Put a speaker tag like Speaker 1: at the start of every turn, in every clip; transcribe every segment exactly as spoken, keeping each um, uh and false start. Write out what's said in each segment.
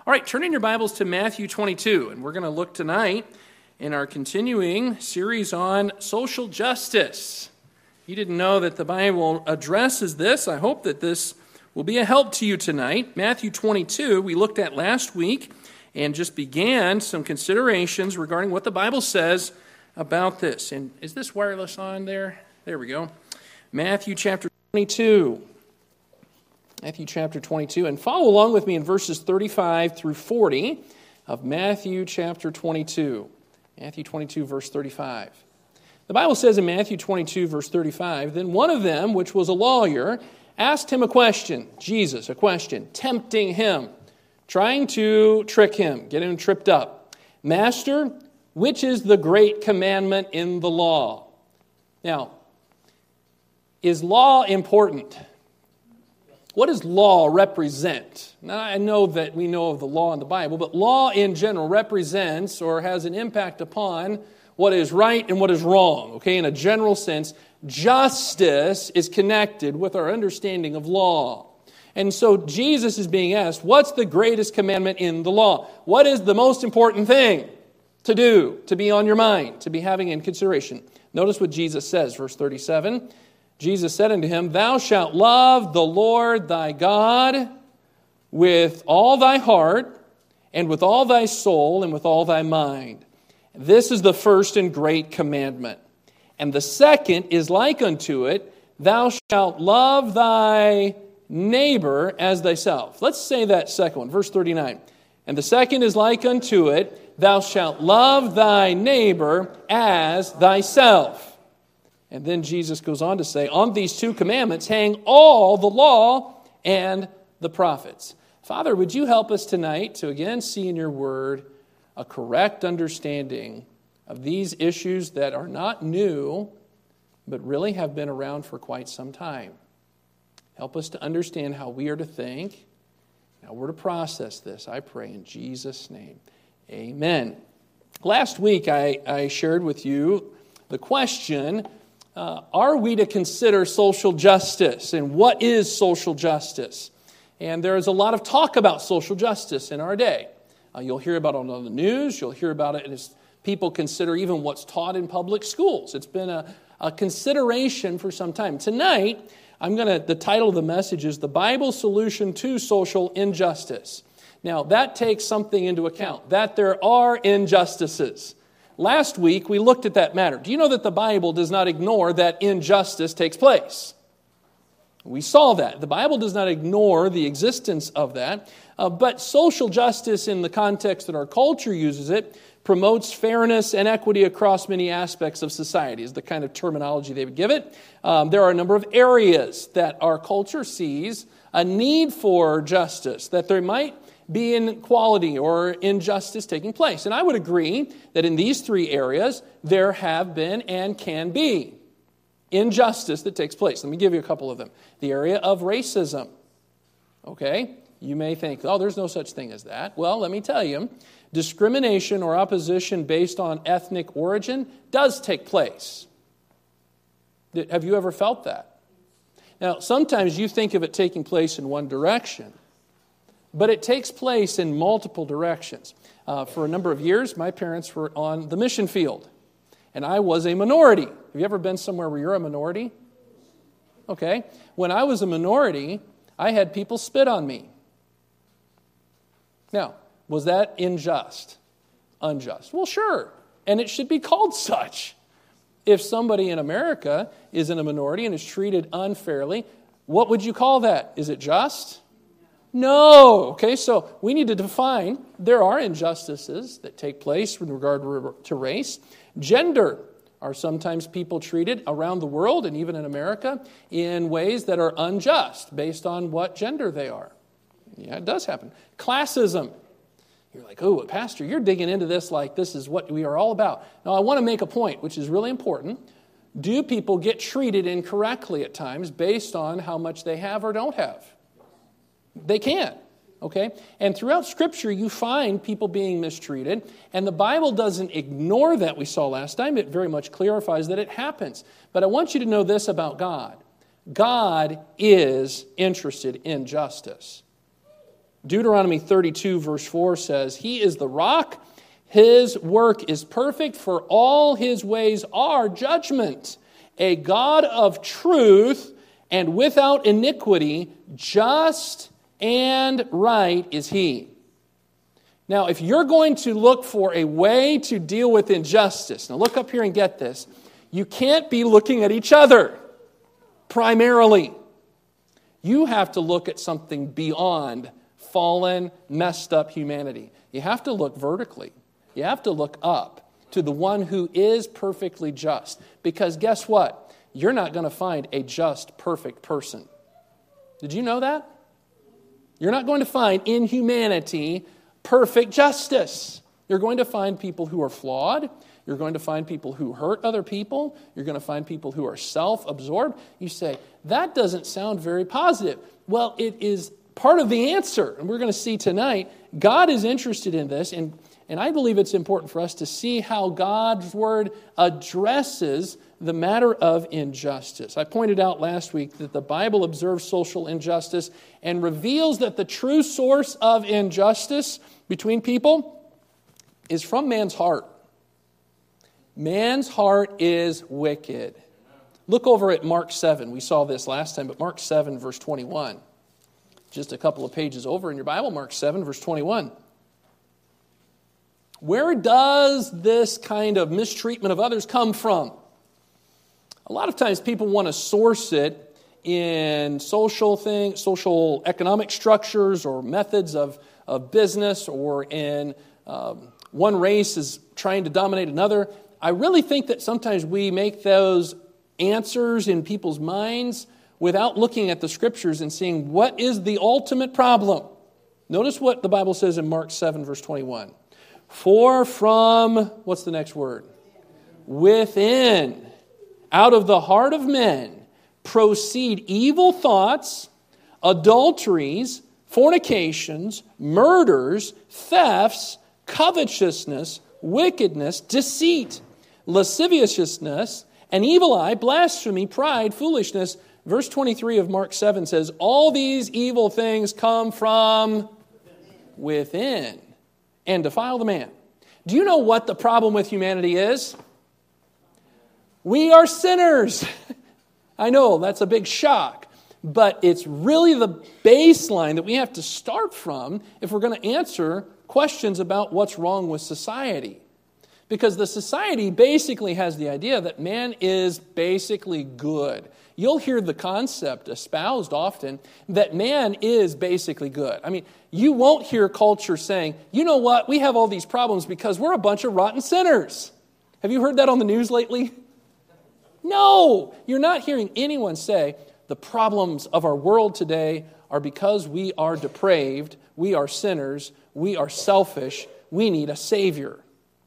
Speaker 1: All right, turn in your Bibles to Matthew twenty-two, and we're going to look tonight in our continuing series on social justice. You didn't know that the Bible addresses this. I hope that this will be a help to you tonight. Matthew twenty-two, we looked at last week and just began some considerations regarding what the Bible says about this. And is this wireless on there? There we go. Matthew chapter twenty-two. Matthew chapter twenty-two, and follow along with me in verses thirty-five through forty of Matthew chapter twenty-two. Matthew twenty-two, verse thirty-five. The Bible says in Matthew twenty-two, verse thirty-five, "Then one of them, which was a lawyer, asked him a question," Jesus, a question, tempting him, trying to trick him, get him tripped up. "Master, which is the great commandment in the law?" Now, is law important? What does law represent? Now, I know that we know of the law in the Bible, but law in general represents or has an impact upon what is right and what is wrong. Okay, in a general sense, justice is connected with our understanding of law. And so Jesus is being asked, what's the greatest commandment in the law? What is the most important thing to do, to be on your mind, to be having in consideration? Notice what Jesus says, verse thirty-seven. Jesus said unto him, "Thou shalt love the Lord thy God with all thy heart, and with all thy soul, and with all thy mind. This is the first and great commandment. And the second is like unto it, thou shalt love thy neighbor as thyself." Let's say that second one, verse thirty-nine. "And the second is like unto it, thou shalt love thy neighbor as thyself." And then Jesus goes on to say, "On these two commandments hang all the law and the prophets." Father, would you help us tonight to again see in your word a correct understanding of these issues that are not new, but really have been around for quite some time. Help us to understand how we are to think, how we're to process this, I pray in Jesus' name. Amen. Last week I, I shared with you the question, Uh, are we to consider social justice? And what is social justice? And there is a lot of talk about social justice in our day. Uh, you'll hear about it on the news. You'll hear about it as people consider even what's taught in public schools. It's been a, a consideration for some time. Tonight, I'm going to, the title of the message is The Bible Solution to Social Injustice. Now, that takes something into account, that there are injustices. Last week, we looked at that matter. Do you know that the Bible does not ignore that injustice takes place? We saw that. The Bible does not ignore the existence of that. Uh, but social justice, in the context that our culture uses it, promotes fairness and equity across many aspects of society, is the kind of terminology they would give it. Um, there are a number of areas that our culture sees a need for justice, that there might be inequality or injustice taking place. And I would agree that in these three areas, there have been and can be injustice that takes place. Let me give you a couple of them. The area of racism. Okay? You may think, oh, there's no such thing as that. Well, let me tell you, discrimination or opposition based on ethnic origin does take place. Have you ever felt that? Now, sometimes you think of it taking place in one direction, but it takes place in multiple directions. Uh, for a number of years, my parents were on the mission field, and I was a minority. Have you ever been somewhere where you're a minority? Okay. When I was a minority, I had people spit on me. Now, was that unjust? Unjust? Well, sure. And it should be called such. If somebody in America is in a minority and is treated unfairly, what would you call that? Is it just? No. Okay, so we need to define there are injustices that take place with regard to race. Gender. Are sometimes people treated around the world and even in America in ways that are unjust based on what gender they are? Yeah, it does happen. Classism. You're like, oh, Pastor, you're digging into this like this is what we are all about. Now, I want to make a point, which is really important. Do people get treated incorrectly at times based on how much they have or don't have? They can, okay? And throughout Scripture, you find people being mistreated, and the Bible doesn't ignore that we saw last time. It very much clarifies that it happens. But I want you to know this about God. God is interested in justice. Deuteronomy thirty-two, verse four says, He is the rock, His work is perfect, for all His ways are judgment. A God of truth and without iniquity, just and right is He. Now, if you're going to look for a way to deal with injustice, now look up here and get this, you can't be looking at each other primarily. You have to look at something beyond fallen, messed up humanity. You have to look vertically. You have to look up to the one who is perfectly just. Because guess what? You're not going to find a just, perfect person. Did you know that? You're not going to find in humanity perfect justice. You're going to find people who are flawed. You're going to find people who hurt other people. You're going to find people who are self-absorbed. You say, that doesn't sound very positive. Well, it is part of the answer. And we're going to see tonight, God is interested in this. And, and I believe it's important for us to see how God's Word addresses the matter of injustice. I pointed out last week that the Bible observes social injustice and reveals that the true source of injustice between people is from man's heart. Man's heart is wicked. Look over at Mark seven. We saw this last time, but Mark seven, verse twenty-one. Just a couple of pages over in your Bible, Mark seven, verse twenty-one. Where does this kind of mistreatment of others come from? A lot of times people want to source it in social things, social economic structures or methods of, of business, or in um, one race is trying to dominate another. I really think that sometimes we make those answers in people's minds without looking at the Scriptures and seeing what is the ultimate problem. Notice what the Bible says in Mark seven, verse twenty-one. For from, what's the next word? Within, out of the heart of men, proceed evil thoughts, adulteries, fornications, murders, thefts, covetousness, wickedness, deceit, lasciviousness, an evil eye, blasphemy, pride, foolishness. Verse twenty-three of Mark seven says, all these evil things come from within and defile the man. Do you know what the problem with humanity is? We are sinners. I know, that's a big shock. But it's really the baseline that we have to start from if we're going to answer questions about what's wrong with society. Because the society basically has the idea that man is basically good. You'll hear the concept espoused often that man is basically good. I mean, you won't hear culture saying, you know what, we have all these problems because we're a bunch of rotten sinners. Have you heard that on the news lately? No, you're not hearing anyone say the problems of our world today are because we are depraved, we are sinners, we are selfish, we need a Savior.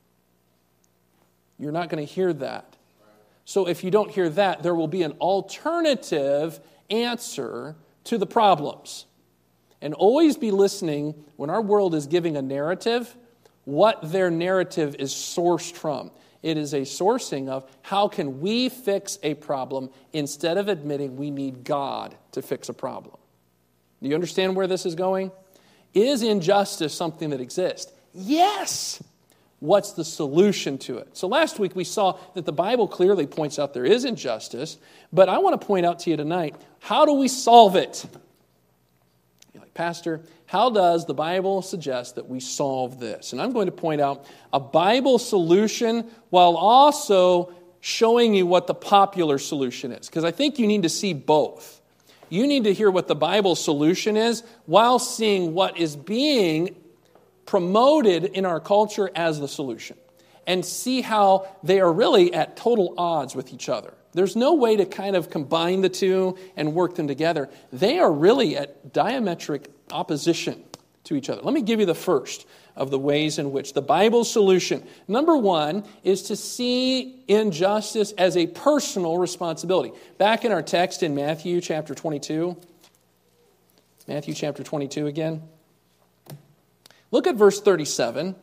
Speaker 1: You're not going to hear that. So if you don't hear that, there will be an alternative answer to the problems. And always be listening when our world is giving a narrative, what their narrative is sourced from. It is a sourcing of how can we fix a problem instead of admitting we need God to fix a problem. Do you understand where this is going? Is injustice something that exists? Yes! What's the solution to it? So last week we saw that the Bible clearly points out there is injustice, but I want to point out to you tonight, how do we solve it? You're like, Pastor, how does the Bible suggest that we solve this? And I'm going to point out a Bible solution while also showing you what the popular solution is, because I think you need to see both. You need to hear what the Bible solution is while seeing what is being promoted in our culture as the solution, and see how they are really at total odds with each other. There's no way to kind of combine the two and work them together. They are really at diametric opposition to each other. Let me give you the first of the ways in which the Bible's solution. Number one is to see injustice as a personal responsibility. Back in our text in Matthew chapter twenty-two, Matthew chapter twenty-two again. Look at verse thirty-seven.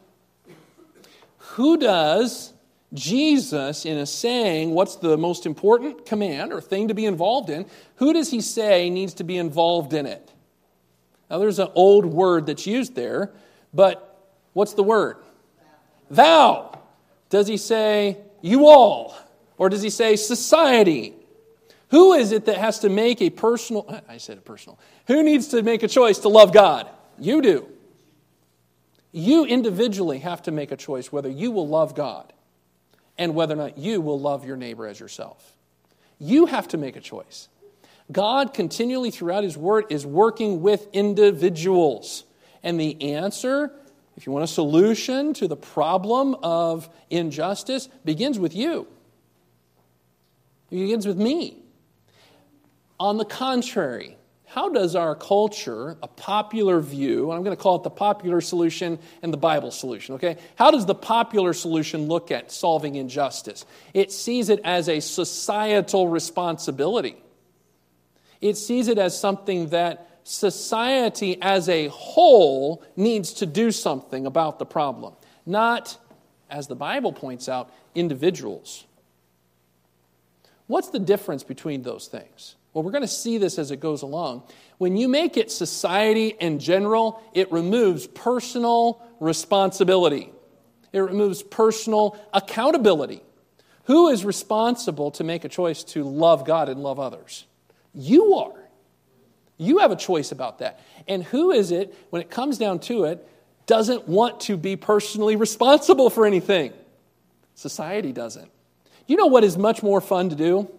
Speaker 1: Who does Jesus, in a saying, what's the most important command or thing to be involved in, who does he say needs to be involved in it? Now, there's an old word that's used there, but what's the word? Thou. Does he say you all? Or does he say society? Who is it that has to make a personal, I said a personal, who needs to make a choice to love God? You do. You individually have to make a choice whether you will love God and whether or not you will love your neighbor as yourself. You have to make a choice. God continually throughout His Word is working with individuals. And the answer, if you want a solution to the problem of injustice, begins with you. It begins with me. On the contrary, how does our culture, a popular view, and I'm going to call it the popular solution and the Bible solution, okay? How does the popular solution look at solving injustice? It sees it as a societal responsibility. It sees it as something that society as a whole needs to do something about the problem, not, as the Bible points out, individuals. What's the difference between those things? Well, we're going to see this as it goes along. When you make it society in general, it removes personal responsibility. It removes personal accountability. Who is responsible to make a choice to love God and love others? You are. You have a choice about that. And who is it, when it comes down to it, doesn't want to be personally responsible for anything? Society doesn't. You know what is much more fun to do?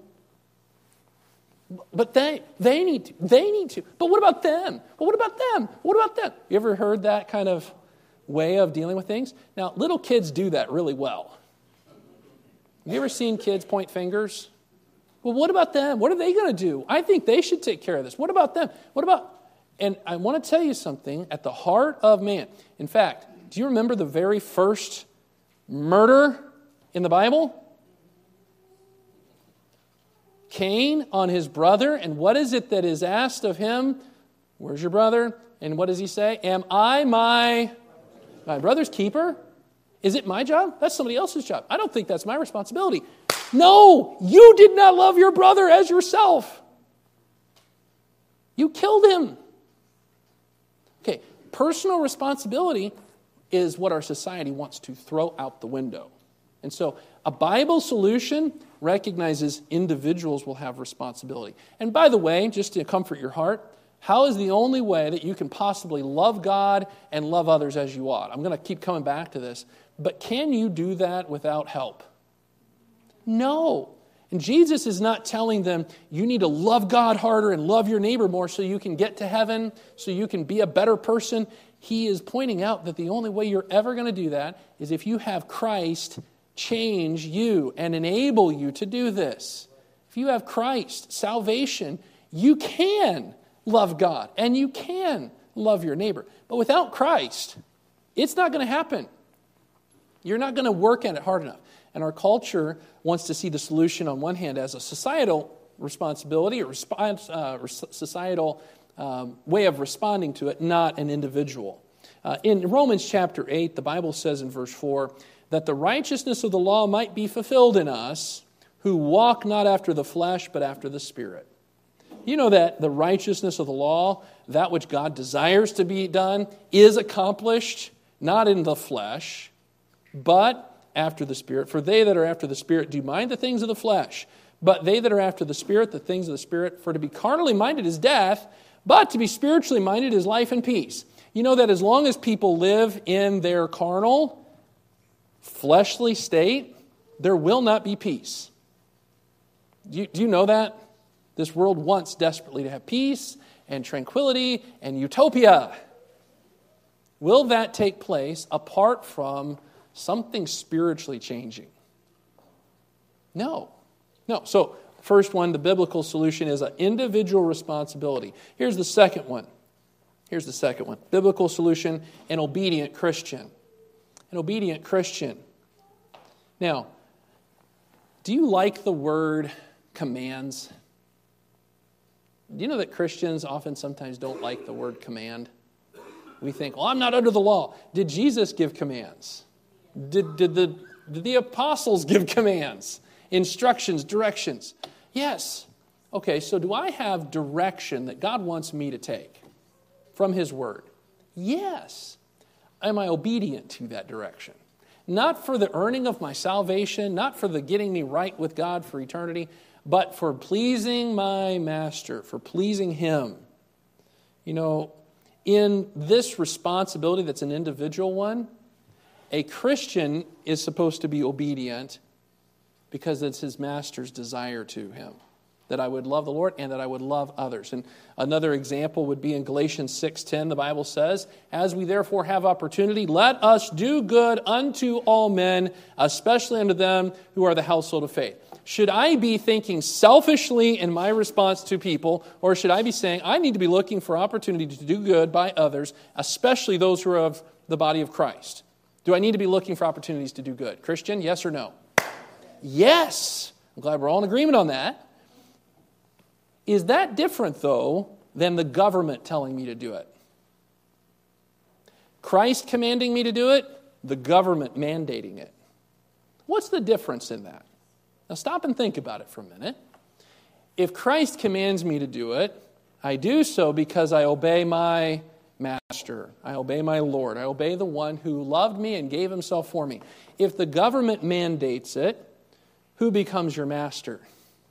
Speaker 1: But they they need to. They need to. But what about them? But what about them? What about them? You ever heard that kind of way of dealing with things? Now, little kids do that really well. Have you ever seen kids point fingers? Well, what about them? What are they going to do? I think they should take care of this. What about them? What about... And I want to tell you something at the heart of man. In fact, do you remember the very first murder in the Bible? Cain on his brother, and what is it that is asked of him? Where's your brother? And what does he say? Am I my, my brother's keeper? Is it my job? That's somebody else's job. I don't think that's my responsibility. No, you did not love your brother as yourself. You killed him. Okay, personal responsibility is what our society wants to throw out the window. And so a Bible solution recognizes individuals will have responsibility. And by the way, just to comfort your heart, how is the only way that you can possibly love God and love others as you ought? I'm going to keep coming back to this. But can you do that without help? No. And Jesus is not telling them you need to love God harder and love your neighbor more so you can get to heaven, so you can be a better person. He is pointing out that the only way you're ever going to do that is if you have Christ change you and enable you to do this. If you have Christ, salvation, you can love God and you can love your neighbor. But without Christ, it's not going to happen. You're not going to work at it hard enough. And our culture wants to see the solution on one hand as a societal responsibility, a response, uh, societal um, way of responding to it, not an individual. Uh, in Romans chapter eight, the Bible says in verse four, that the righteousness of the law might be fulfilled in us, who walk not after the flesh, but after the Spirit. You know that the righteousness of the law, that which God desires to be done, is accomplished, not in the flesh, but after the Spirit. For they that are after the Spirit do mind the things of the flesh, but they that are after the Spirit, the things of the Spirit. For to be carnally minded is death, but to be spiritually minded is life and peace. You know that as long as people live in their carnal, fleshly state, there will not be peace. Do you, do you know that? This world wants desperately to have peace and tranquility and utopia. Will that take place apart from something spiritually changing? No. No. So, first one, the biblical solution is an individual responsibility. Here's the second one. Here's the second one. Biblical solution, an obedient Christian. An obedient Christian. Now, do you like the word commands? Do you know that Christians often sometimes don't like the word command? We think, well, I'm not under the law. Did Jesus give commands? Did, did, the, did the apostles give commands? Instructions, directions? Yes. Okay, so do I have direction that God wants me to take from his word? Yes. Am I obedient to that direction? Not for the earning of my salvation, not for the getting me right with God for eternity, but for pleasing my master, for pleasing him. You know, in this responsibility that's an individual one, a Christian is supposed to be obedient because it's his master's desire to him, that I would love the Lord and that I would love others. And another example would be in Galatians six ten, the Bible says, as we therefore have opportunity, let us do good unto all men, especially unto them who are the household of faith. Should I be thinking selfishly in my response to people, or should I be saying, I need to be looking for opportunity to do good by others, especially those who are of the body of Christ? Do I need to be looking for opportunities to do good? Christian, yes or no? Yes. I'm glad we're all in agreement on that. Is that different, though, than the government telling me to do it? Christ commanding me to do it, the government mandating it. What's the difference in that? Now stop and think about it for a minute. If Christ commands me to do it, I do so because I obey my master. I obey my Lord. I obey the one who loved me and gave himself for me. If the government mandates it, who becomes your master?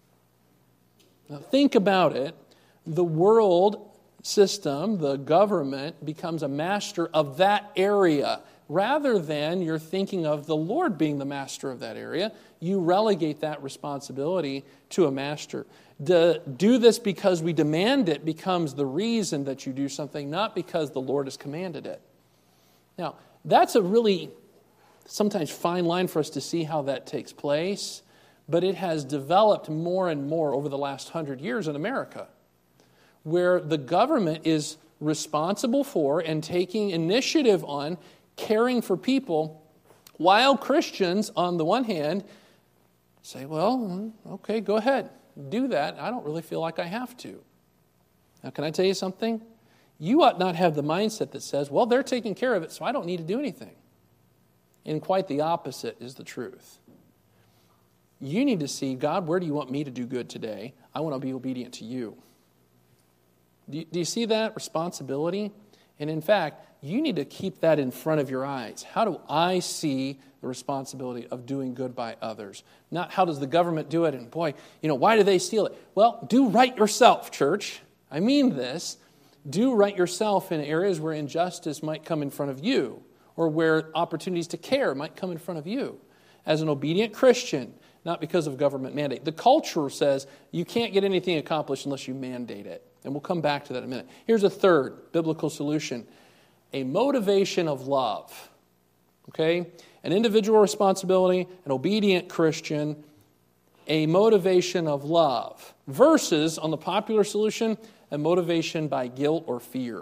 Speaker 1: Now think about it. The world system, the government, becomes a master of that area. Rather than you're thinking of the Lord being the master of that area, you relegate that responsibility to a master. To do this because we demand it becomes the reason that you do something, not because the Lord has commanded it. Now, that's a really sometimes fine line for us to see how that takes place, but it has developed more and more over the last hundred years in America, where the government is responsible for and taking initiative on caring for people, while Christians, on the one hand, say, well, okay, go ahead, do that. I don't really feel like I have to. Now, can I tell you something? You ought not have the mindset that says, well, they're taking care of it, so I don't need to do anything. And quite the opposite is the truth. You need to see, God, where do you want me to do good today? I want to be obedient to you. Do you, do you see that responsibility? And in fact, you need to keep that in front of your eyes. How do I see the responsibility of doing good by others? Not how does the government do it, and boy, you know, why do they steal it? Well, do right yourself, church. I mean this. Do right yourself in areas where injustice might come in front of you, or where opportunities to care might come in front of you. As an obedient Christian, not because of government mandate. The culture says you can't get anything accomplished unless you mandate it. And we'll come back to that in a minute. Here's a third biblical solution. A motivation of love. Okay? An individual responsibility, an obedient Christian, a motivation of love. Versus, on the popular solution, a motivation by guilt or fear.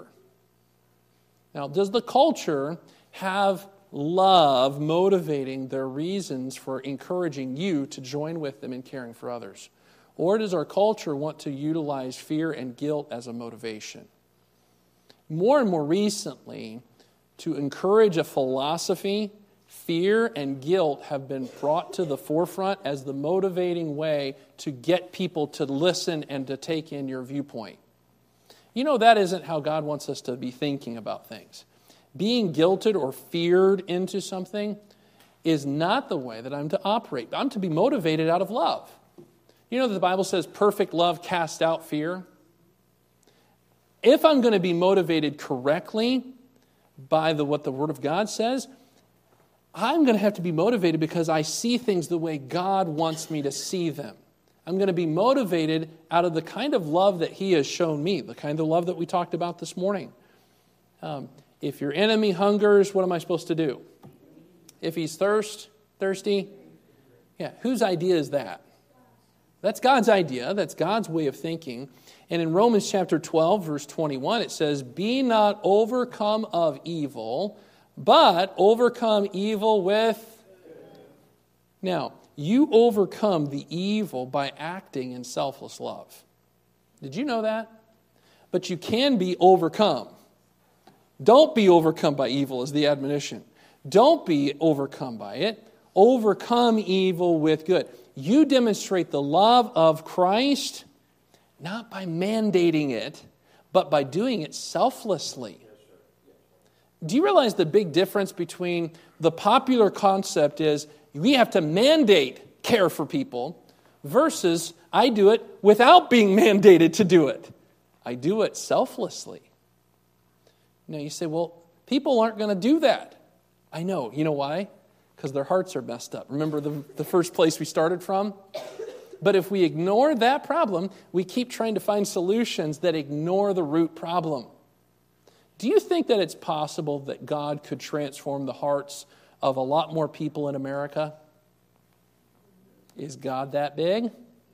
Speaker 1: Now, does the culture have love motivating their reasons for encouraging you to join with them in caring for others? Or does our culture want to utilize fear and guilt as a motivation? More and more recently, to encourage a philosophy, fear and guilt have been brought to the forefront as the motivating way to get people to listen and to take in your viewpoint. You know, that isn't how God wants us to be thinking about things. Being guilted or feared into something is not the way that I'm to operate. I'm to be motivated out of love. You know that the Bible says perfect love casts out fear? If I'm going to be motivated correctly by the, what the Word of God says, I'm going to have to be motivated because I see things the way God wants me to see them. I'm going to be motivated out of the kind of love that He has shown me, the kind of love that we talked about this morning. Um, if your enemy hungers, what am I supposed to do? If he's thirst, thirsty, yeah, whose idea is that? That's God's idea. That's God's way of thinking. And in Romans chapter twelve, verse twenty-one, it says, "Be not overcome of evil, but overcome evil with..." Now, you overcome the evil by acting in selfless love. Did you know that? But you can be overcome. Don't be overcome by evil is the admonition. Don't be overcome by it. Overcome evil with good. You demonstrate the love of Christ not by mandating it, but by doing it selflessly. Do you realize the big difference between the popular concept is we have to mandate care for people versus I do it without being mandated to do it. I do it selflessly. Now you say, well, people aren't going to do that. I know. You know why? Because their hearts are messed up. Remember the, the first place we started from? But if we ignore that problem, we keep trying to find solutions that ignore the root problem. Do you think that it's possible that God could transform the hearts of a lot more people in America? Is God that big?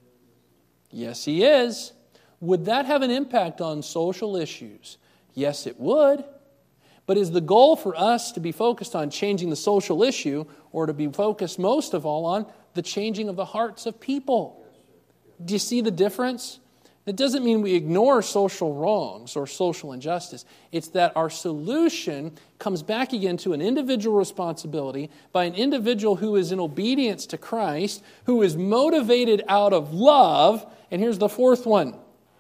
Speaker 1: Yes, He is. Would that have an impact on social issues? Yes, it would. But is the goal for us to be focused on changing the social issue or to be focused most of all on the changing of the hearts of people? Do you see the difference? That doesn't mean we ignore social wrongs or social injustice. It's that our solution comes back again to an individual responsibility by an individual who is in obedience to Christ, who is motivated out of love. And here's the fourth one.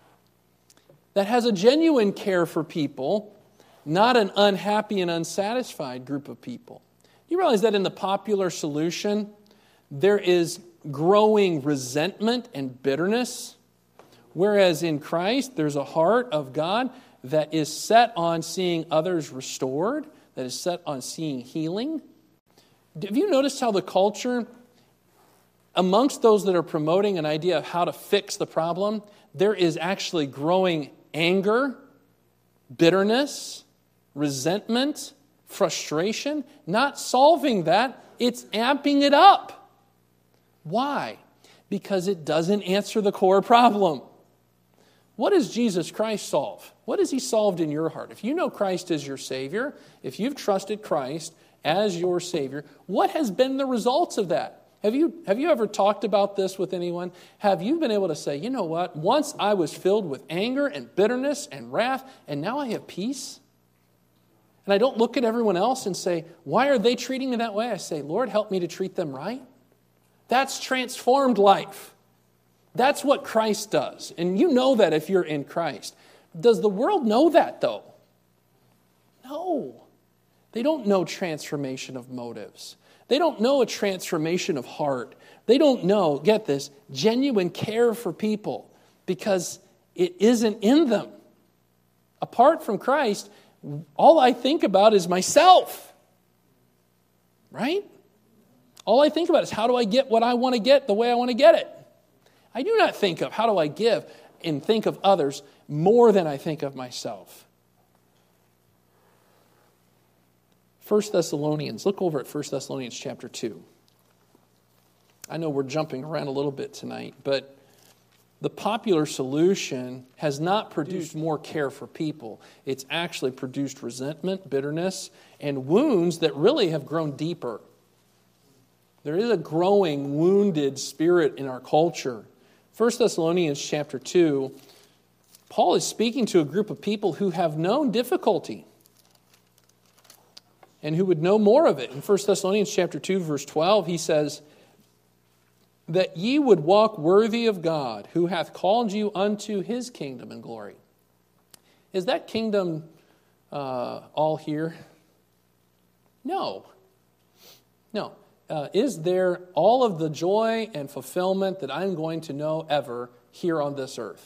Speaker 1: That has a genuine care for people, not an unhappy and unsatisfied group of people. You realize that in the popular solution, there is growing resentment and bitterness. Whereas in Christ, there's a heart of God that is set on seeing others restored, that is set on seeing healing. Have you noticed how the culture, amongst those that are promoting an idea of how to fix the problem, there is actually growing anger, bitterness, resentment, frustration? Not solving that, it's amping it up. Why? Because it doesn't answer the core problem. What does Jesus Christ solve? What has He solved in your heart? If you know Christ as your Savior, if you've trusted Christ as your Savior, what has been the results of that? Have you, have you ever talked about this with anyone? Have you been able to say, you know what, once I was filled with anger and bitterness and wrath, and now I have peace? And I don't look at everyone else and say, why are they treating me that way? I say, Lord, help me to treat them right. That's transformed life. That's what Christ does. And you know that if you're in Christ. Does the world know that, though? No. They don't know transformation of motives. They don't know a transformation of heart. They don't know, get this, genuine care for people because it isn't in them. Apart from Christ, all I think about is myself. Right? All I think about is how do I get what I want to get the way I want to get it. I do not think of how do I give and think of others more than I think of myself. First Thessalonians, look over at First Thessalonians chapter two. I know we're jumping around a little bit tonight, but the popular solution has not produced more care for people. It's actually produced resentment, bitterness, and wounds that really have grown deeper. There is a growing wounded spirit in our culture. First Thessalonians chapter two, Paul is speaking to a group of people who have known difficulty and who would know more of it. In First Thessalonians chapter two, verse twelve, he says, that ye would walk worthy of God, who hath called you unto His kingdom and glory. Is that kingdom uh, all here? No. No. Uh, is there all of the joy and fulfillment that I'm going to know ever here on this earth?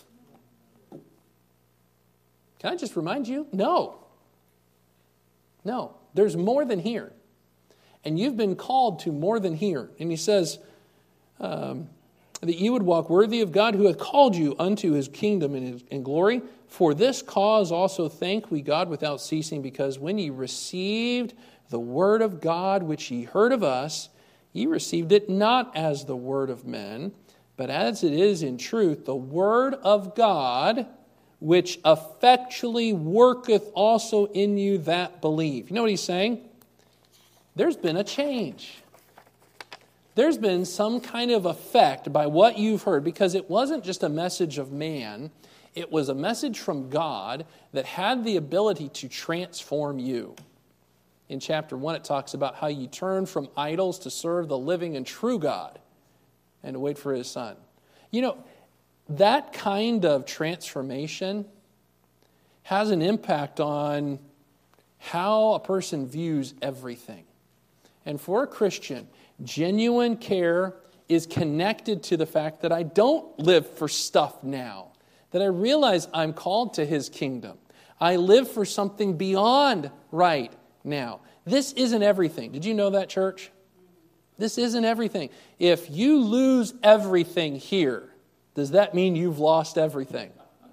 Speaker 1: Can I just remind you? No. No. There's more than here. And you've been called to more than here. And he says um, that you would walk worthy of God who hath called you unto His kingdom and, his, and glory. For this cause also thank we God without ceasing, because when ye received the word of God which ye heard of us, ye received it not as the word of men, but as it is in truth the word of God, which effectually worketh also in you that believe. You know what he's saying? There's been a change. There's been some kind of effect by what you've heard, because it wasn't just a message of man. It was a message from God that had the ability to transform you. In chapter one, it talks about how you turn from idols to serve the living and true God and to wait for His Son. You know, that kind of transformation has an impact on how a person views everything. And for a Christian, genuine care is connected to the fact that I don't live for stuff now, that I realize I'm called to His kingdom. I live for something beyond right now. This isn't everything. Did you know that, church? This isn't everything. If you lose everything here, does that mean you've lost everything?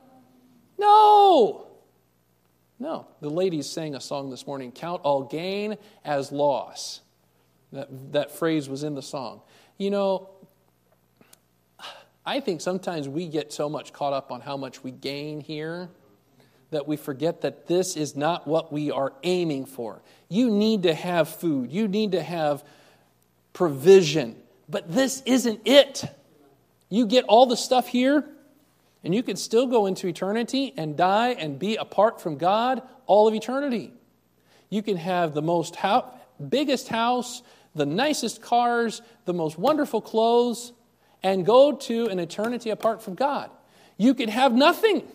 Speaker 1: No! No. The ladies sang a song this morning, "Count all gain as loss." That, that phrase was in the song. You know, I think sometimes we get so much caught up on how much we gain here that we forget that this is not what we are aiming for. You need to have food. You need to have provision. But this isn't it. You get all the stuff here, and you can still go into eternity and die and be apart from God all of eternity. You can have the most ho- biggest house, the nicest cars, the most wonderful clothes, and go to an eternity apart from God. You could have nothing.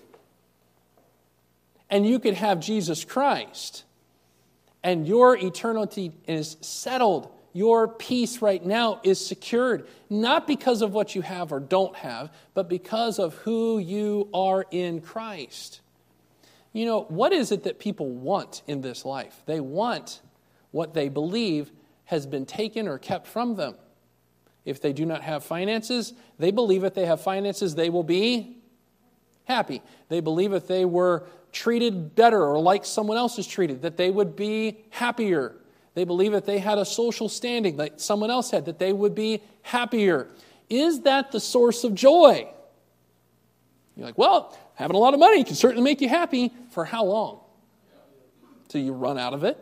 Speaker 1: And you could have Jesus Christ. And your eternity is settled. Your peace right now is secured. Not because of what you have or don't have, but because of who you are in Christ. You know, what is it that people want in this life? They want what they believe has been taken or kept from them. If they do not have finances, they believe if they have finances, they will be happy. They believe if they were treated better or like someone else is treated, that they would be happier. They believe if they had a social standing like someone else had, that they would be happier. Is that the source of joy? You're like, well, having a lot of money can certainly make you happy. For how long? Till you run out of it.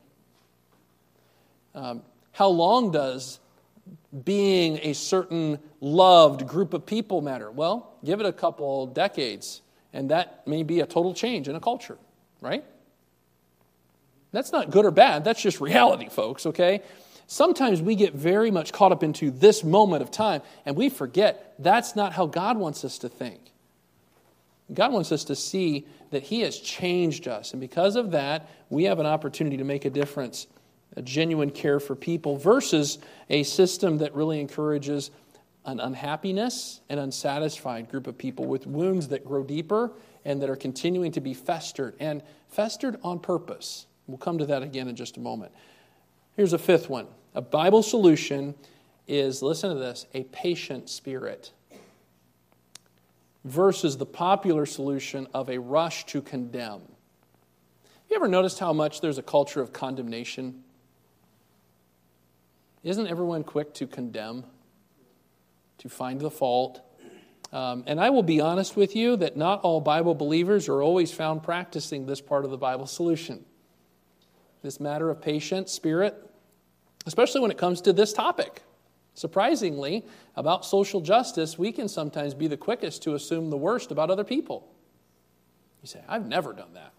Speaker 1: Um, how long does being a certain loved group of people matter? Well, give it a couple decades, and that may be a total change in a culture, right? That's not good or bad. That's just reality, folks, okay? Sometimes we get very much caught up into this moment of time, and we forget that's not how God wants us to think. God wants us to see that He has changed us, and because of that, we have an opportunity to make a difference, a genuine care for people versus a system that really encourages an unhappiness and unsatisfied group of people with wounds that grow deeper and that are continuing to be festered, and festered on purpose. We'll come to that again in just a moment. Here's a fifth one. A Bible solution is, listen to this, a patient spirit versus the popular solution of a rush to condemn. You ever noticed how much there's a culture of condemnation? Isn't everyone quick to condemn, to find the fault? Um, and I will be honest with you that not all Bible believers are always found practicing this part of the Bible solution. This matter of patient spirit, especially when it comes to this topic. Surprisingly, about social justice, we can sometimes be the quickest to assume the worst about other people. You say, I've never done that.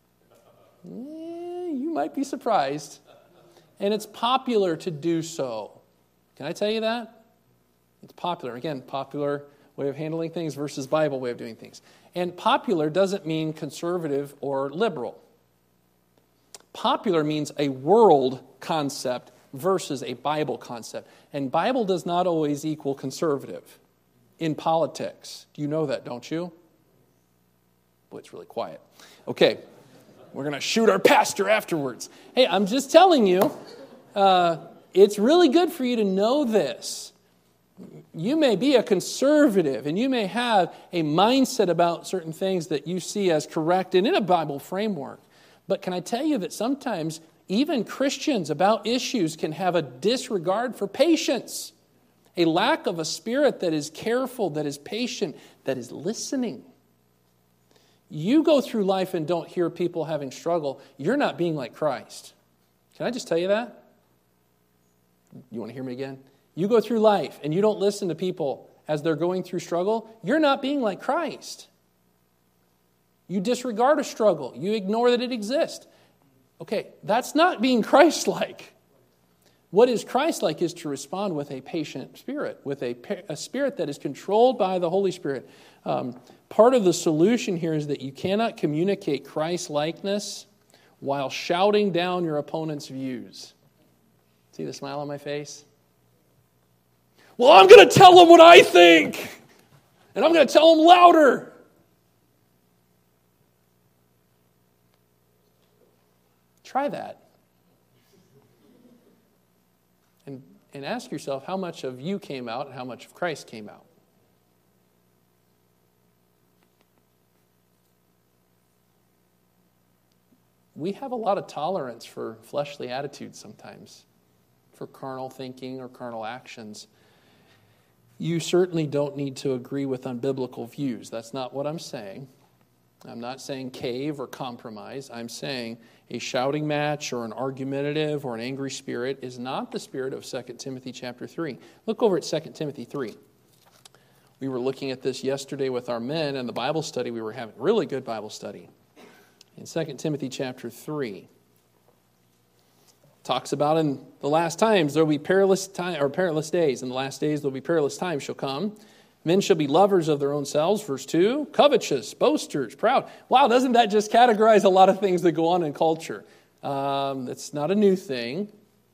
Speaker 1: Eh, you might be surprised. And it's popular to do so. Can I tell you that? It's popular. Again, popular way of handling things versus Bible way of doing things. And popular doesn't mean conservative or liberal. Popular means a world concept versus a Bible concept. And Bible does not always equal conservative in politics. Do you know that, don't you? Boy, it's really quiet. Okay, we're going to shoot our pastor afterwards. Hey, I'm just telling you, uh, it's really good for you to know this. You may be a conservative, and you may have a mindset about certain things that you see as correct and in a Bible framework. But can I tell you that sometimes even Christians about issues can have a disregard for patience, a lack of a spirit that is careful, that is patient, that is listening. You go through life and don't hear people having struggle, you're not being like Christ. Can I just tell you that? You want to hear me again? You go through life and you don't listen to people as they're going through struggle, you're not being like Christ. You disregard a struggle. You ignore that it exists. Okay, that's not being Christ-like. What is Christ-like is to respond with a patient spirit, with a, a spirit that is controlled by the Holy Spirit. Um, part of the solution here is that you cannot communicate Christ-likeness while shouting down your opponent's views. See the smile on my face? Well, I'm going to tell them what I think, and I'm going to tell them louder. Try that. And, and ask yourself how much of you came out and how much of Christ came out. We have a lot of tolerance for fleshly attitudes sometimes, for carnal thinking or carnal actions. You certainly don't need to agree with unbiblical views. That's not what I'm saying. I'm not saying cave or compromise. I'm saying a shouting match or an argumentative or an angry spirit is not the spirit of Second Timothy chapter three. Look over at Second Timothy three. We were looking at this yesterday with our men in the Bible study. We were having really good Bible study. In Second Timothy chapter three, talks about in the last times there will be perilous time or perilous days. In the last days there will be perilous times shall come. Men shall be lovers of their own selves, verse two, covetous, boasters, proud. Wow, doesn't that just categorize a lot of things that go on in culture? Um, it's not a new thing.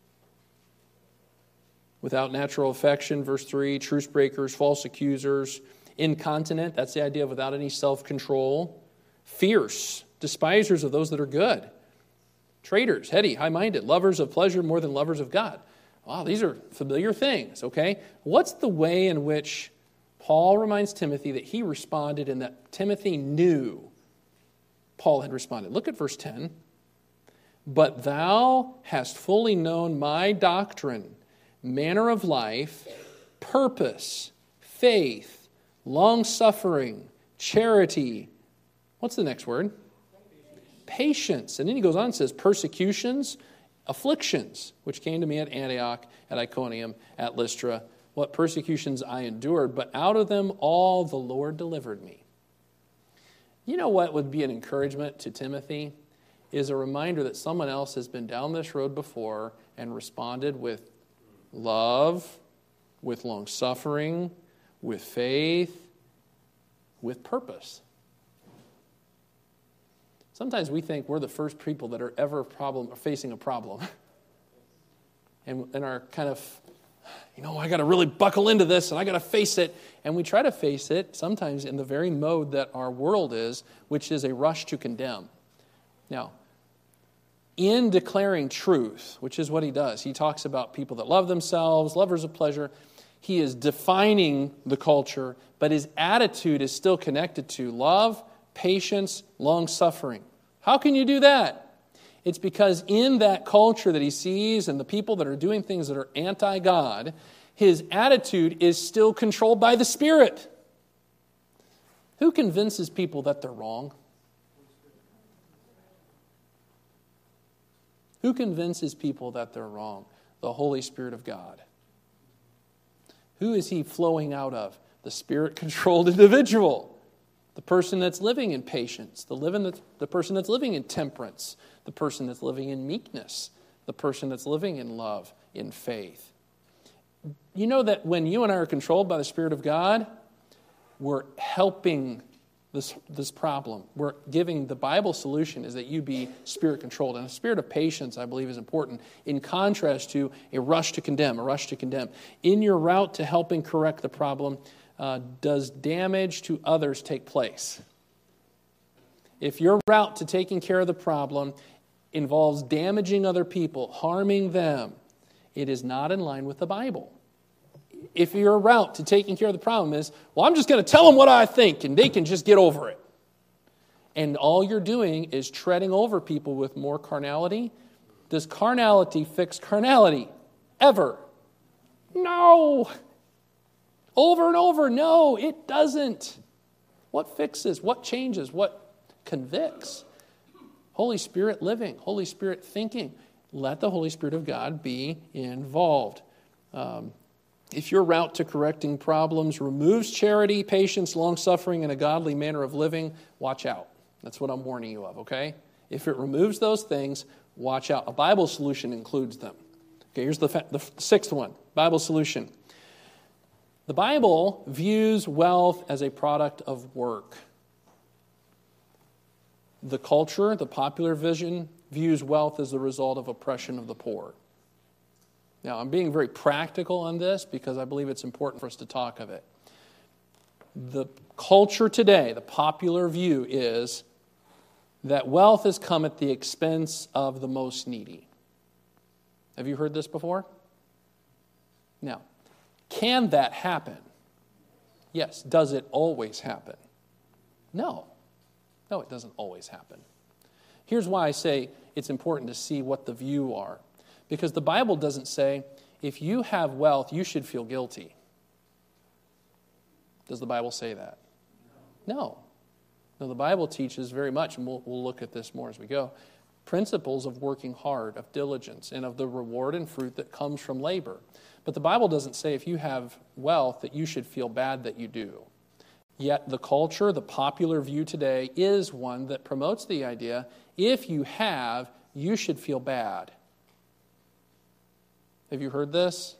Speaker 1: Without natural affection, verse three, truce breakers, false accusers, incontinent, that's the idea of without any self-control, fierce, despisers of those that are good, traitors, heady, high-minded, lovers of pleasure more than lovers of God. Wow, these are familiar things, okay? What's the way in which Paul reminds Timothy that he responded and that Timothy knew Paul had responded? Look at verse ten. But thou hast fully known my doctrine, manner of life, purpose, faith, long-suffering, charity. What's the next word? Patience. And then he goes on and says, persecutions, afflictions, which came to me at Antioch, at Iconium, at Lystra. What persecutions I endured, but out of them all the Lord delivered me. You know what would be an encouragement to Timothy? Is a reminder that someone else has been down this road before and responded with love, with long-suffering, with faith, with purpose. Sometimes we think we're the first people that are ever problem, facing a problem. and, and are kind of, you know, I got to really buckle into this and I got to face it. And we try to face it sometimes in the very mode that our world is, which is a rush to condemn. Now, in declaring truth, which is what he does, he talks about people that love themselves, lovers of pleasure. He is defining the culture, but his attitude is still connected to love, patience, long-suffering. How can you do that? It's because in that culture that he sees and the people that are doing things that are anti-God, his attitude is still controlled by the Spirit. Who convinces people that they're wrong? Who convinces people that they're wrong? The Holy Spirit of God. Who is he flowing out of? The Spirit-controlled individual. The person that's living in patience, the, living that's, the person that's living in temperance, the person that's living in meekness, the person that's living in love, in faith. You know that when you and I are controlled by the Spirit of God, we're helping this, this problem. We're giving the Bible solution is that you be Spirit-controlled. And a spirit of patience, I believe, is important in contrast to a rush to condemn, a rush to condemn. In your route to helping correct the problem, Uh, does damage to others take place? If your route to taking care of the problem involves damaging other people, harming them, it is not in line with the Bible. If your route to taking care of the problem is, well, I'm just going to tell them what I think and they can just get over it, and all you're doing is treading over people with more carnality, does carnality fix carnality? Ever? No! Over and over, no, it doesn't. What fixes? What changes? What convicts? Holy Spirit living, Holy Spirit thinking. Let the Holy Spirit of God be involved. Um, if your route to correcting problems removes charity, patience, long-suffering, and a godly manner of living, watch out. That's what I'm warning you of, okay? If it removes those things, watch out. A Bible solution includes them. Okay, here's the, fa- the sixth one, Bible solution. The Bible views wealth as a product of work. The culture, the popular vision, views wealth as the result of oppression of the poor. Now, I'm being very practical on this because I believe it's important for us to talk of it. The culture today, the popular view is that wealth has come at the expense of the most needy. Have you heard this before? Now, can that happen? Yes. Does it always happen? No. No, it doesn't always happen. Here's why I say it's important to see what the view are. Because the Bible doesn't say, if you have wealth, you should feel guilty. Does the Bible say that? No. No, the Bible teaches very much, and we'll, we'll look at this more as we go, principles of working hard, of diligence, and of the reward and fruit that comes from labor. But the Bible doesn't say if you have wealth that you should feel bad that you do. Yet the culture, the popular view today, is one that promotes the idea, if you have, you should feel bad. Have you heard this?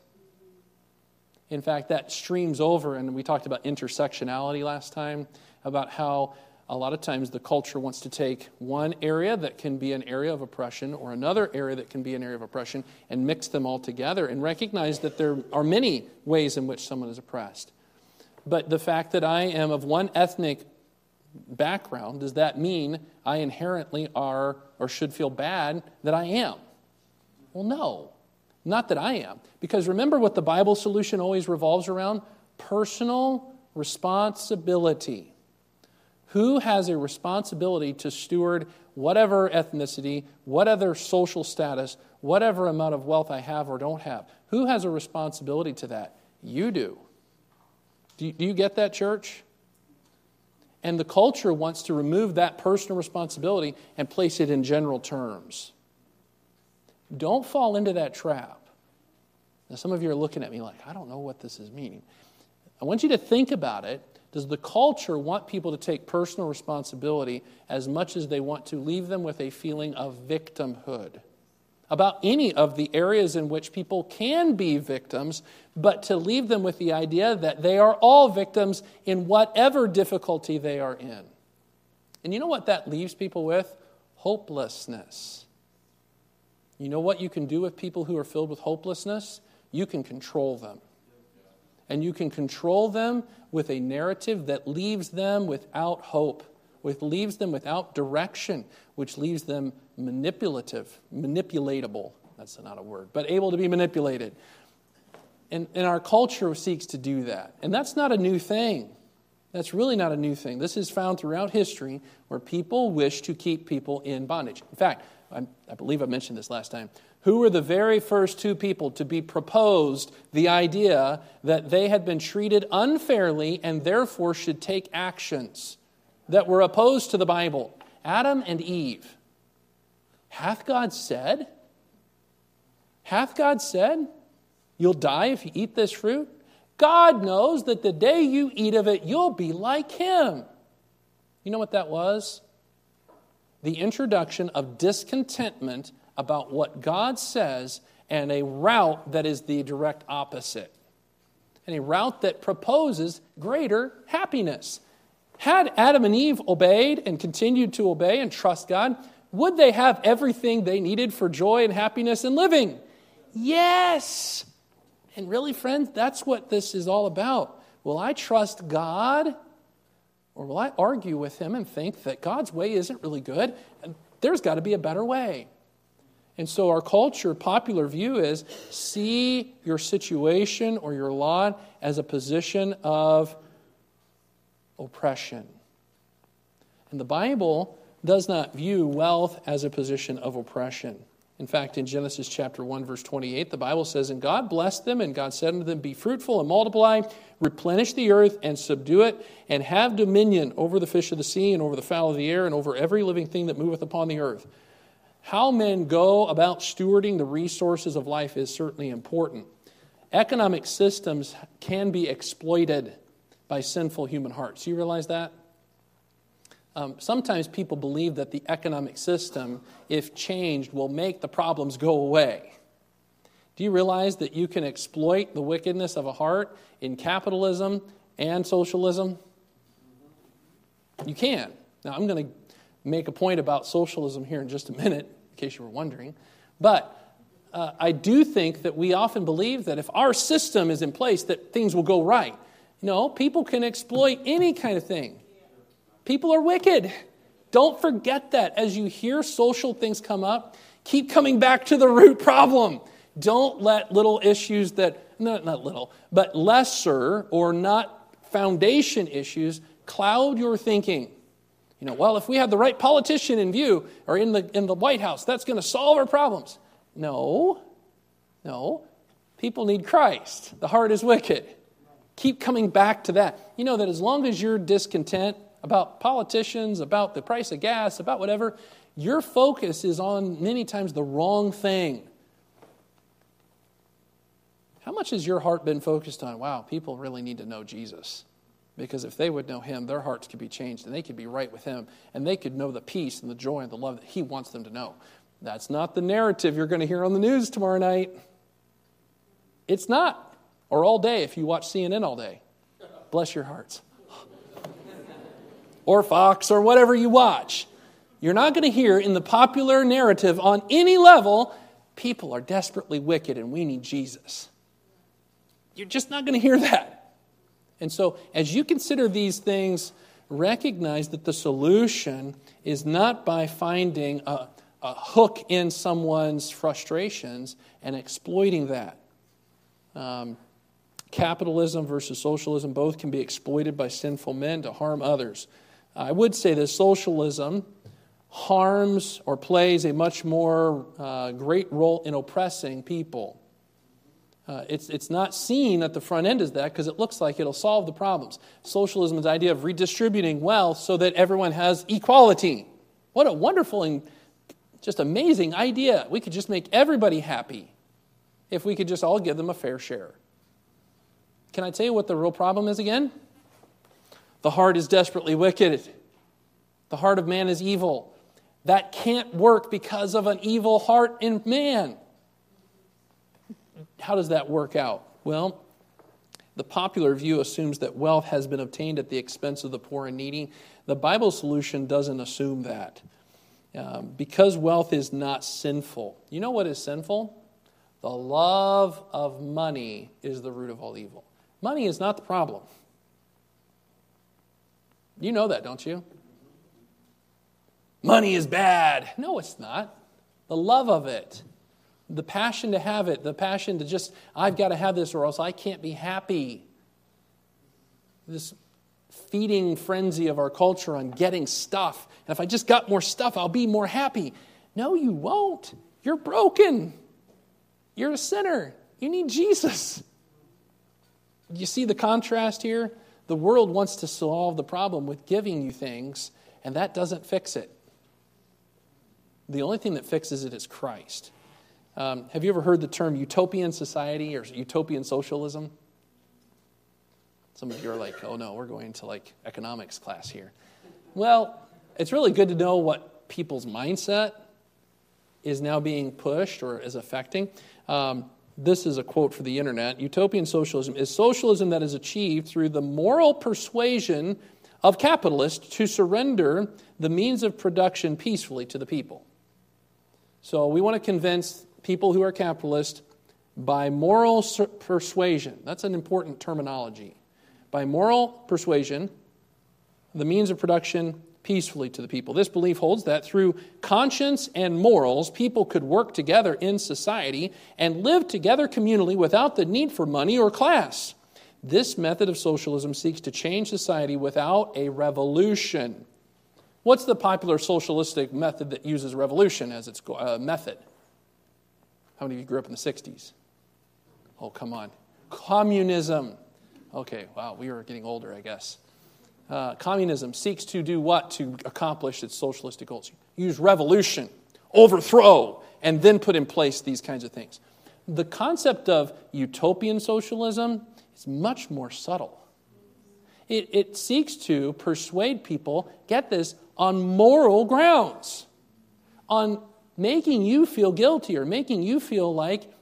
Speaker 1: In fact, that streams over, and we talked about intersectionality last time, about how a lot of times the culture wants to take one area that can be an area of oppression or another area that can be an area of oppression and mix them all together and recognize that there are many ways in which someone is oppressed. But the fact that I am of one ethnic background, does that mean I inherently are or should feel bad that I am? Well, no. Not that I am. Because remember what the Bible solution always revolves around? Personal responsibility. Who has a responsibility to steward whatever ethnicity, whatever social status, whatever amount of wealth I have or don't have? Who has a responsibility to that? You do. Do you, do you get that, church? And the culture wants to remove that personal responsibility and place it in general terms. Don't fall into that trap. Now, some of you are looking at me like, I don't know what this is meaning. I want you to think about it. Does the culture want people to take personal responsibility as much as they want to leave them with a feeling of victimhood? About any of the areas in which people can be victims, but to leave them with the idea that they are all victims in whatever difficulty they are in. And you know what that leaves people with? Hopelessness. You know what you can do with people who are filled with hopelessness? You can control them. And you can control them with a narrative that leaves them without hope, which leaves them without direction, which leaves them manipulative, manipulatable. That's not a word, but able to be manipulated. And, and our culture seeks to do that. And that's not a new thing. That's really not a new thing. This is found throughout history where people wish to keep people in bondage. In fact, I, I believe I mentioned this last time. Who were the very first two people to be proposed the idea that they had been treated unfairly and therefore should take actions that were opposed to the Bible? Adam and Eve. Hath God said? Hath God said, you'll die if you eat this fruit? God knows that the day you eat of it, you'll be like Him. You know what that was? The introduction of discontentment about what God says and a route that is the direct opposite. And a route that proposes greater happiness. Had Adam and Eve obeyed and continued to obey and trust God, would they have everything they needed for joy and happiness in living? Yes! And really, friends, that's what this is all about. Will I trust God, or will I argue with Him and think that God's way isn't really good? And there's got to be a better way. And so our culture, popular view is, see your situation or your lot as a position of oppression. And the Bible does not view wealth as a position of oppression. In fact, in Genesis chapter one, verse twenty-eight, the Bible says, and God blessed them, and God said unto them, be fruitful and multiply, replenish the earth and subdue it, and have dominion over the fish of the sea and over the fowl of the air and over every living thing that moveth upon the earth. How men go about stewarding the resources of life is certainly important. Economic systems can be exploited by sinful human hearts. You realize that? Um, sometimes people believe that the economic system, if changed, will make the problems go away. Do you realize that you can exploit the wickedness of a heart in capitalism and socialism? You can. Now, I'm going to make a point about socialism here in just a minute, in case you were wondering. But uh, I do think that we often believe that if our system is in place, that things will go right. No, people can exploit any kind of thing. People are wicked. Don't forget that. As you hear social things come up, keep coming back to the root problem. Don't let little issues that, not, not little, but lesser or not foundation issues cloud your thinking. You know, well, if we have the right politician in view or in the in the White House, that's going to solve our problems. No, no. People need Christ. The heart is wicked. Keep coming back to that. You know that as long as you're discontent about politicians, about the price of gas, about whatever, your focus is on many times the wrong thing. How much has your heart been focused on, wow, people really need to know Jesus? Because if they would know him, their hearts could be changed and they could be right with him and they could know the peace and the joy and the love that he wants them to know. That's not the narrative you're going to hear on the news tomorrow night. It's not. Or all day if you watch C N N all day. Bless your hearts. Or Fox or whatever you watch. You're not going to hear in the popular narrative on any level, people are desperately wicked and we need Jesus. You're just not going to hear that. And so as you consider these things, recognize that the solution is not by finding a, a hook in someone's frustrations and exploiting that. Um, capitalism versus socialism both can be exploited by sinful men to harm others. I would say that socialism harms or plays a much more uh, great role in oppressing people. Uh, it's it's not seen at the front end as that because it looks like it'll solve the problems. Socialism is the idea of redistributing wealth so that everyone has equality. What a wonderful and just amazing idea. We could just make everybody happy if we could just all give them a fair share. Can I tell you what the real problem is again? The heart is desperately wicked. The heart of man is evil. That can't work because of an evil heart in man. How does that work out? Well, the popular view assumes that wealth has been obtained at the expense of the poor and needy. The Bible solution doesn't assume that. Um, because wealth is not sinful. You know what is sinful? The love of money is the root of all evil. Money is not the problem. You know that, don't you? Money is bad. No, it's not. The love of it. The passion to have it, the passion to just, I've got to have this or else I can't be happy. This feeding frenzy of our culture on getting stuff. And if I just got more stuff, I'll be more happy. No, you won't. You're broken. You're a sinner. You need Jesus. You see the contrast here? The world wants to solve the problem with giving you things, and that doesn't fix it. The only thing that fixes it is Christ. Um, have you ever heard the term utopian society or utopian socialism? Some of you are like, oh no, we're going into like economics class here. Well, it's really good to know what people's mindset is now being pushed or is affecting. Um, this is a quote for the internet. Utopian socialism is socialism that is achieved through the moral persuasion of capitalists to surrender the means of production peacefully to the people. So we want to convince people who are capitalist by moral persuasion. That's an important terminology. By moral persuasion, the means of production peacefully to the people. This belief holds that through conscience and morals, people could work together in society and live together communally without the need for money or class. This method of socialism seeks to change society without a revolution. What's the popular socialistic method that uses revolution as its uh, method? How many of you grew up in the sixties? Oh, come on. Communism. Okay, wow, we are getting older, I guess. Uh, communism seeks to do what to accomplish its socialistic goals? Use revolution, overthrow, and then put in place these kinds of things. The concept of utopian socialism is much more subtle. It, it seeks to persuade people, get this, on moral grounds, on making you feel guilty or making you feel like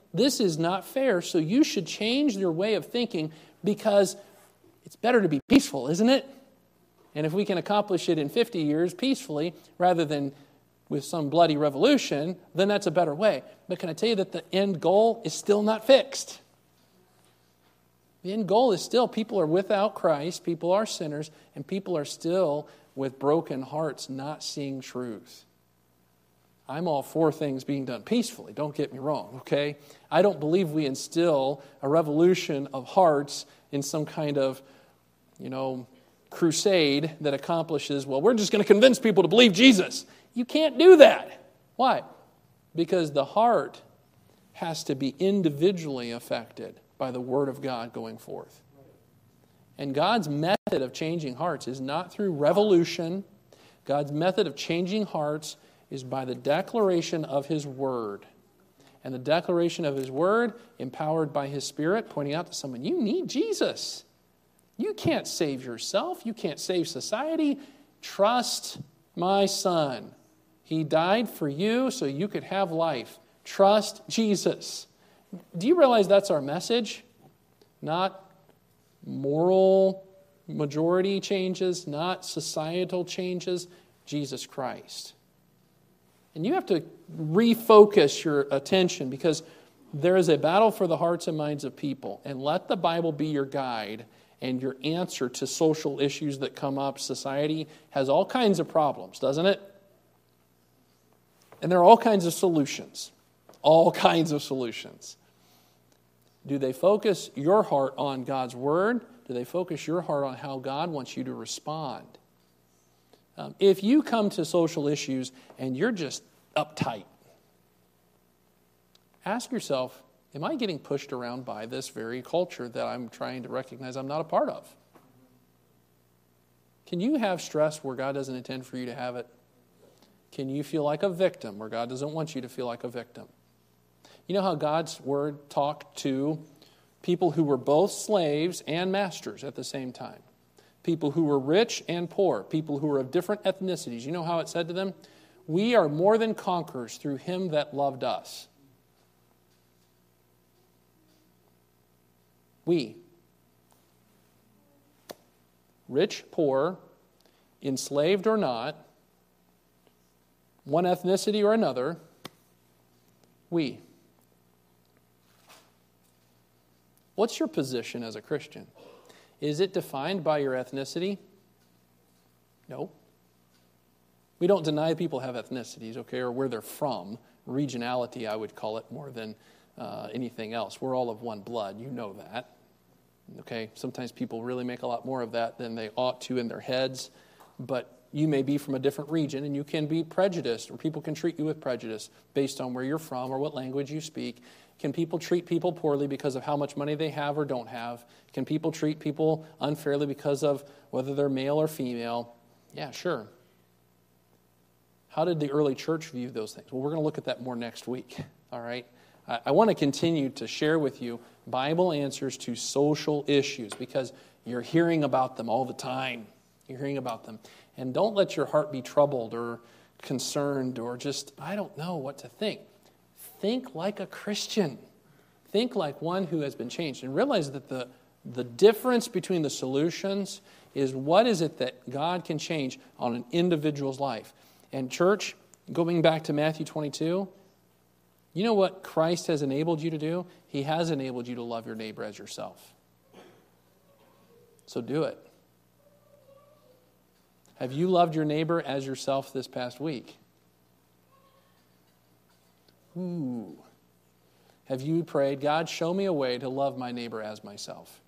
Speaker 1: This is not fair, so you should change your way of thinking because it's better to be peaceful, isn't it? And if we can accomplish it in fifty years peacefully rather than with some bloody revolution, then that's a better way. But can I tell you that the end goal is still not fixed? The end goal is still people are without Christ, people are sinners, and people are still with broken hearts not seeing truth. I'm all for things being done peacefully, don't get me wrong, okay? I don't believe we instill a revolution of hearts in some kind of, you know, crusade that accomplishes, well, we're just going to convince people to believe Jesus. You can't do that. Why? Because the heart has to be individually affected by the Word of God going forth. And God's method of changing hearts is not through revolution. God's method of changing hearts is by the declaration of His Word. And the declaration of His Word, empowered by His Spirit, pointing out to someone, you need Jesus. You can't save yourself. You can't save society. Trust my Son. He died for you so you could have life. Trust Jesus. Do you realize that's our message? Not moral majority changes, not societal changes, Jesus Christ. And you have to refocus your attention because there is a battle for the hearts and minds of people. And let the Bible be your guide and your answer to social issues that come up. Society has all kinds of problems, doesn't it? And there are all kinds of solutions. All kinds of solutions. Do they focus your heart on God's Word? Do they focus your heart on how God wants you to respond? Um, if you come to social issues and you're just uptight, ask yourself, am I getting pushed around by this very culture that I'm trying to recognize I'm not a part of? Can you have stress where God doesn't intend for you to have it? Can you feel like a victim where God doesn't want you to feel like a victim? You know how God's Word talked to people who were both slaves and masters at the same time? People who were rich and poor, people who were of different ethnicities. You know how it said to them? We are more than conquerors through Him that loved us. We. Rich, poor, enslaved or not, one ethnicity or another, we. What's your position as a Christian? Is it defined by your ethnicity? No. We don't deny people have ethnicities, okay, or where they're from. Regionality, I would call it, more than uh, anything else. We're all of one blood. You know that. Okay, sometimes people really make a lot more of that than they ought to in their heads, but you may be from a different region and you can be prejudiced, or people can treat you with prejudice based on where you're from or what language you speak. Can people treat people poorly because of how much money they have or don't have? Can people treat people unfairly because of whether they're male or female? Yeah, sure. How did the early church view those things? Well, we're going to look at that more next week, all right? I, I want to continue to share with you Bible answers to social issues because you're hearing about them all the time. You're hearing about them. And don't let your heart be troubled or concerned or just, I don't know what to think. Think like a Christian. Think like one who has been changed. And realize that the, the difference between the solutions is what is it that God can change on an individual's life. And church, going back to Matthew twenty-two, you know what Christ has enabled you to do? He has enabled you to love your neighbor as yourself. So do it. Have you loved your neighbor as yourself this past week? Ooh. Have you prayed, God, show me a way to love my neighbor as myself?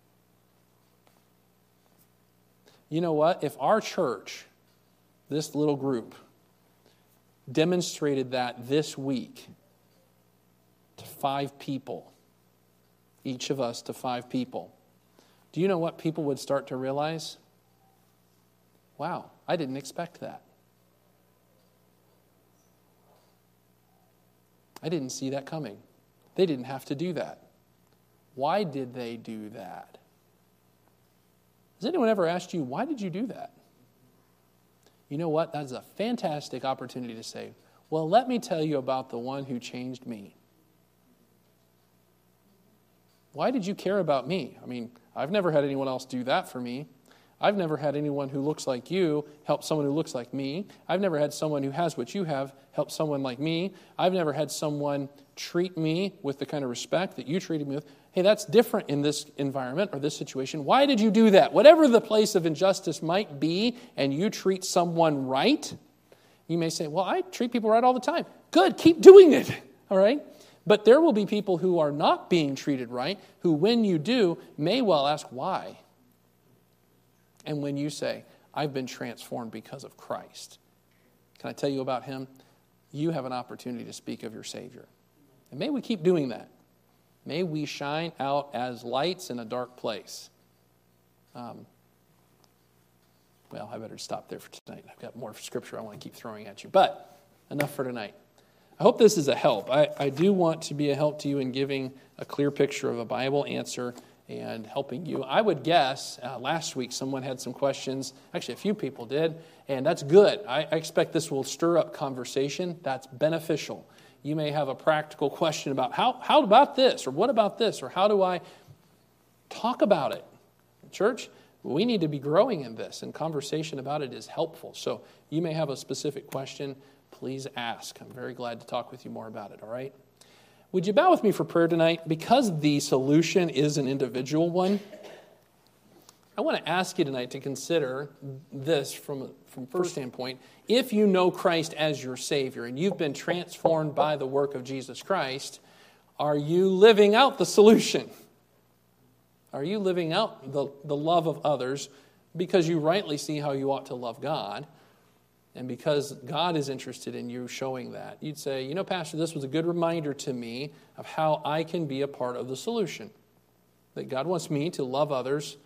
Speaker 1: You know what? If our church, this little group, demonstrated that this week to five people, each of us to five people, do you know what people would start to realize? Wow, I didn't expect that. I didn't see that coming. They didn't have to do that. Why did they do that? Has anyone ever asked you, why did you do that? You know what? That's a fantastic opportunity to say, well, let me tell you about the one who changed me. Why did you care about me? I mean, I've never had anyone else do that for me. I've never had anyone who looks like you help someone who looks like me. I've never had someone who has what you have help someone like me. I've never had someone treat me with the kind of respect that you treated me with. Hey, that's different in this environment or this situation. Why did you do that? Whatever the place of injustice might be, and you treat someone right, you may say, well, I treat people right all the time. Good, keep doing it, all right? But there will be people who are not being treated right, who when you do, may well ask why. And when you say, I've been transformed because of Christ, can I tell you about him? You have an opportunity to speak of your Savior. And may we keep doing that. May we shine out as lights in a dark place. Um, well, I better stop there for tonight. I've got more scripture I want to keep throwing at you. But enough for tonight. I hope this is a help. I, I do want to be a help to you in giving a clear picture of a Bible answer and helping you. I would guess uh, last week someone had some questions. Actually, a few people did, and that's good. I, I expect this will stir up conversation. That's beneficial. You may have a practical question about how, how about this, or what about this, or how do I talk about it? Church, we need to be growing in this, and conversation about it is helpful. So you may have a specific question. Please ask. I'm very glad to talk with you more about it, all right? Would you bow with me for prayer tonight? Because the solution is an individual one, I want to ask you tonight to consider this from, from first standpoint. If you know Christ as your Savior and you've been transformed by the work of Jesus Christ, are you living out the solution? Are you living out the, the love of others because you rightly see how you ought to love God? And because God is interested in you showing that, you'd say, you know, Pastor, this was a good reminder to me of how I can be a part of the solution. That God wants me to love others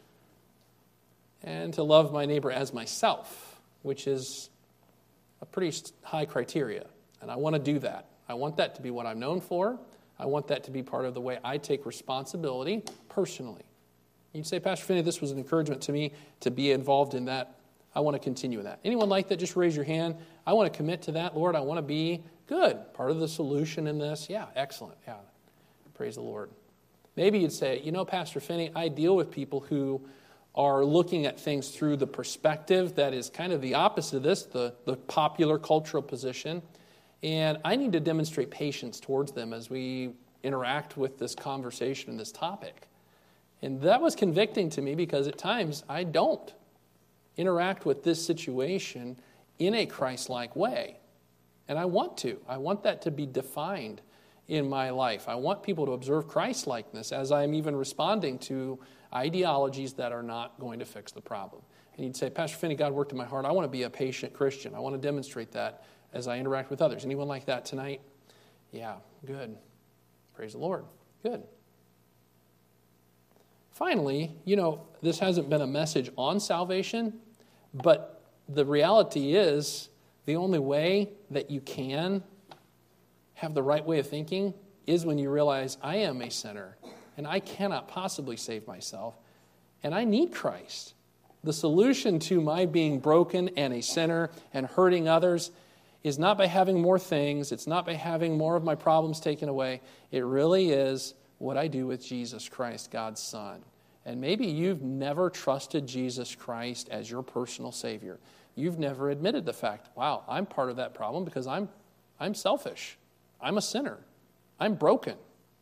Speaker 1: and to love my neighbor as myself, which is a pretty high criteria. And I want to do that. I want that to be what I'm known for. I want that to be part of the way I take responsibility personally. You'd say, Pastor Finney, this was an encouragement to me to be involved in that. I want to continue with that. Anyone like that? Just raise your hand. I want to commit to that, Lord. I want to be good. Part of the solution in this. Yeah, excellent. Yeah, praise the Lord. Maybe you'd say, you know, Pastor Finney, I deal with people who are looking at things through the perspective that is kind of the opposite of this, the, the popular cultural position. And I need to demonstrate patience towards them as we interact with this conversation and this topic. And that was convicting to me because at times I don't interact with this situation in a Christ-like way. And I want to. I want that to be defined in my life. I want people to observe Christ-likeness as I'm even responding to ideologies that are not going to fix the problem. And you'd say, Pastor Finney, God worked in my heart. I want to be a patient Christian. I want to demonstrate that as I interact with others. Anyone like that tonight? Yeah, good. Praise the Lord. Good. Finally, you know, this hasn't been a message on salvation, but the reality is the only way that you can have the right way of thinking is when you realize I am a sinner and I cannot possibly save myself and I need Christ. The solution to my being broken and a sinner and hurting others is not by having more things. It's not by having more of my problems taken away. It really is what I do with Jesus Christ, God's Son. And maybe you've never trusted Jesus Christ as your personal Savior. You've never admitted the fact, wow, I'm part of that problem because I'm, I'm selfish. I'm a sinner. I'm broken.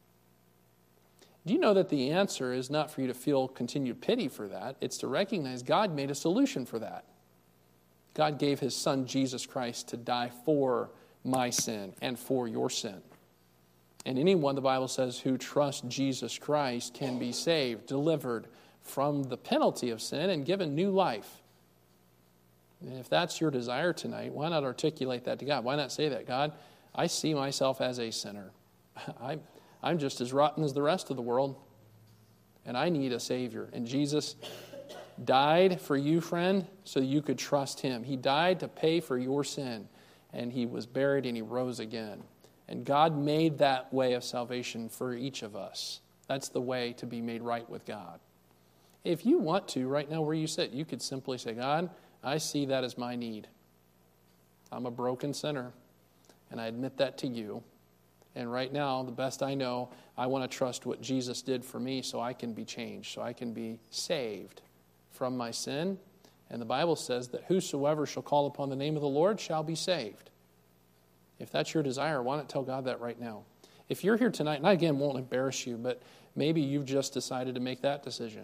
Speaker 1: Do you know that the answer is not for you to feel continued pity for that? It's to recognize God made a solution for that. God gave His Son, Jesus Christ, to die for my sin and for your sin. And anyone, the Bible says, who trusts Jesus Christ can be saved, delivered from the penalty of sin, and given new life. And if that's your desire tonight, why not articulate that to God? Why not say that? God, I see myself as a sinner. I'm, I'm just as rotten as the rest of the world, and I need a Savior. And Jesus died for you, friend, so you could trust Him. He died to pay for your sin, and He was buried and He rose again. And God made that way of salvation for each of us. That's the way to be made right with God. If you want to, right now where you sit, you could simply say, God, I see that as my need. I'm a broken sinner, and I admit that to you. And right now, the best I know, I want to trust what Jesus did for me so I can be changed, so I can be saved from my sin. And the Bible says that whosoever shall call upon the name of the Lord shall be saved. If that's your desire, why not tell God that right now? If you're here tonight, and I again won't embarrass you, but maybe you've just decided to make that decision.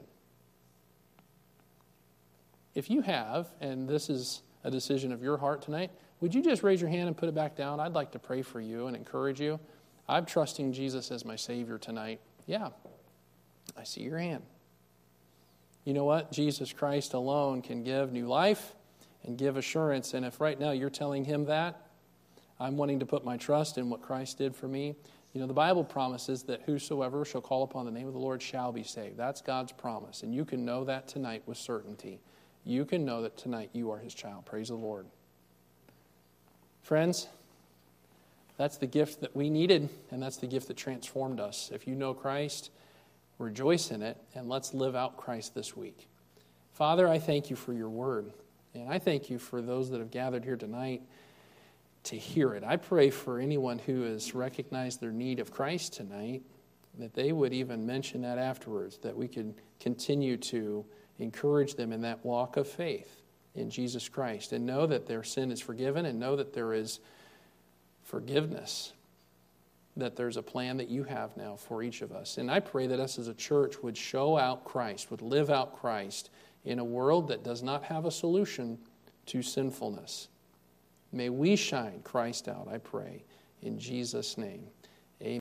Speaker 1: If you have, and this is a decision of your heart tonight, would you just raise your hand and put it back down? I'd like to pray for you and encourage you. I'm trusting Jesus as my Savior tonight. Yeah, I see your hand. You know what? Jesus Christ alone can give new life and give assurance. And if right now you're telling him that, I'm wanting to put my trust in what Christ did for me. You know, the Bible promises that whosoever shall call upon the name of the Lord shall be saved. That's God's promise. And you can know that tonight with certainty. You can know that tonight you are his child. Praise the Lord. Friends, that's the gift that we needed, and that's the gift that transformed us. If you know Christ, rejoice in it, and let's live out Christ this week. Father, I thank you for your word, and I thank you for those that have gathered here tonight to hear it. I pray for anyone who has recognized their need of Christ tonight, that they would even mention that afterwards, that we could continue to encourage them in that walk of faith in Jesus Christ, and know that their sin is forgiven, and know that there is forgiveness, that there's a plan that you have now for each of us. And I pray that us as a church would show out Christ, would live out Christ in a world that does not have a solution to sinfulness. May we shine Christ out, I pray, in Jesus' name.